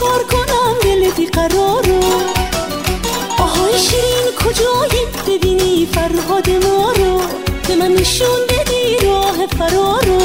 کار کنم دل بیقرار رو؟ آهای شیرین کجایی ببینی فرهاد ما رو؟ به من نشون بدی راه فرار رو.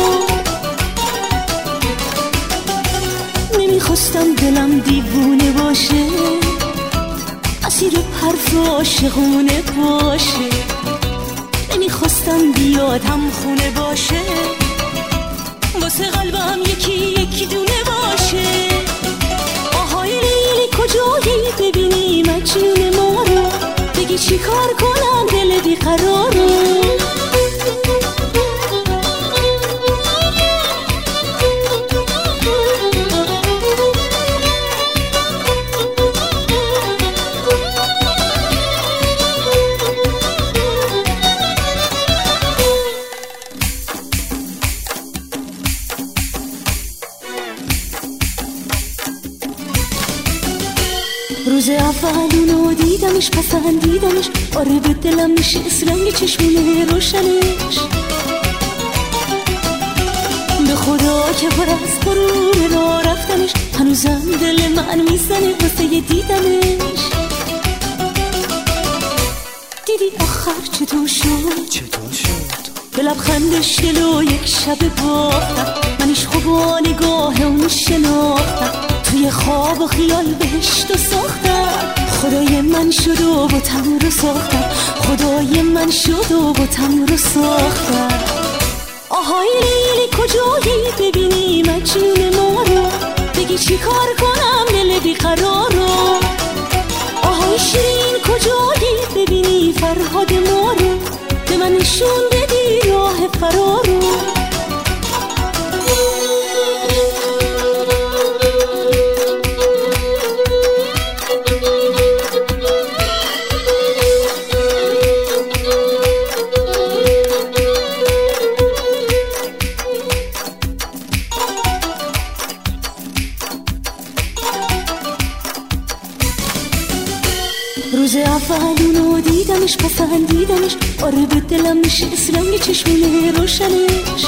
نمیخواستم دلم دیوونه باشه، اسیر حرف عاشقونه باشه. نمیخواستم بیاد هم خونه باشه، واسه قلبم یکی دونه باشه. آهای لیلی کجایی ببینی مجنون ما رو؟ بگی چی کار کنم دل بیقرار رو؟ روز اول اونو دیدمش پسندیدمش، آره به دلم نشست رنگ چشمونه روشنش. به خدا که پر از غرور راه رفتنش، هنوزم دل من میزنه واسه دیدنش. دیدی آخر چطور شد؟ به لبخندش دلو یک شب باختم، منش خوب و نگاه اون شناختم. توی خواب و خیال بهشت ساختم، خدای من شد و بتم رو ساختم، خدای من شد و بتم رو ساختم. آهای لیلی کجایی ببینی مجنون ما رو؟ بگی چی کار کنم دل بیقرار رو؟ آهای شیرین کجایی ببینی فرهاد ما رو؟ به من نشون بدی راه فرار رو. روز اول اونو دیدمش پسندیدمش، آره به دلم نشست رنگ چشمونه روشنش.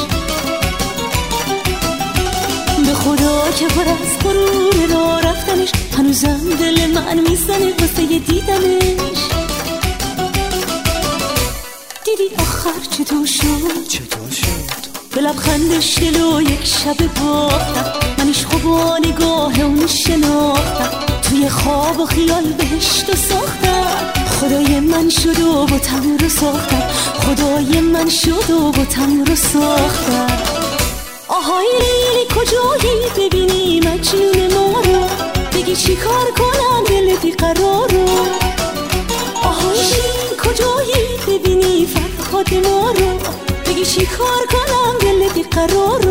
به خدا که پر از غرور راه رفتنش، هنوزم دل من میزنه واسه دیدنش. دیدی آخر چطور شد؟ به لبخندش دلو یک شب باختم، منش خوب و نگاه اون شناختم. توی خواب و خیال بهشت ساختم، خدای من شد و بتم رو ساختم، خدای من شد و بتم رو ساختم. آهای لیلی کجایی ببینی مجنون ما رو؟ بگی چی کار کنم دل بیقرار رو؟ آهای شیرین کجایی ببینی فرهاد ما رو؟ بگی چی کار کنم دل بیقرار